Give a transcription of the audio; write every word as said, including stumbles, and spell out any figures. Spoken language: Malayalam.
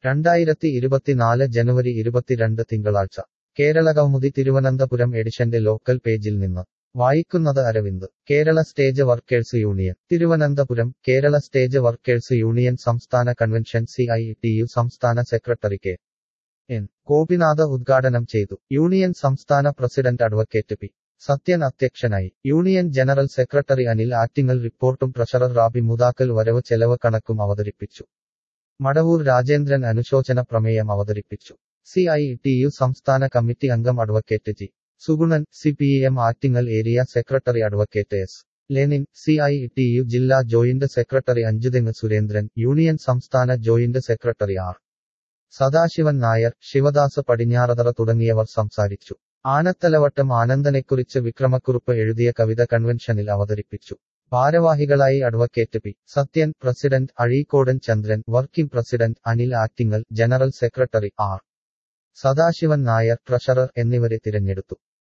രണ്ടായിരത്തി ഇരുപത്തിനാല് ജനുവരി ഇരുപത്തിരണ്ട് തിങ്കളാഴ്ച കേരള കൗമുദി തിരുവനന്തപുരം എഡിഷന്റെ ലോക്കൽ പേജിൽ നിന്ന് വായിക്കുന്നത് Aravind. Kerala stage workers union Thiruvananthapuram. Kerala stage workers union സംസ്ഥാന convention C I T U സംസ്ഥാന സെക്രട്ടറി കെ എൻ ഗോപിനാഥ് ഉദ്ഘാടനം ചെയ്തു. യൂണിയൻ സംസ്ഥാന പ്രസിഡന്റ് അഡ്വക്കേറ്റ് പി സത്യൻ അധ്യക്ഷനായി. Union general secretary Anil Attingal റിപ്പോർട്ടും ട്രഷറർ റാബി മുതാക്കൽ വരവ് ചെലവ് കണക്കും അവതരിപ്പിച്ചു. മടവൂർ രാജേന്ദ്രൻ അനുശോചന പ്രമേയം അവതരിപ്പിച്ചു. സി ഐ ടി യു സംസ്ഥാന കമ്മിറ്റി അംഗം advocate G Sugunan, C P M Attingal area secretary advocate S Lenin, C I T U ജില്ലാ joint secretary Anchuthengu Surendran, union സംസ്ഥാന joint secretary R Sadasivan Nair, Sivadas Padinjarathara തുടങ്ങിയവർ സംസാരിച്ചു. ആനത്തലവട്ടം ആനന്ദനെക്കുറിച്ച് വിക്രമക്കുറുപ്പ് എഴുതിയ കവിത കൺവെൻഷനിൽ അവതരിപ്പിച്ചു. ഭാരവാഹികളായി advocate P Sathyan, president Azhikodan Chandran, working president Anil Attingal, general secretary R Sadasivan Nair, treasurer എന്നിവരെ തിരഞ്ഞെടുത്തു.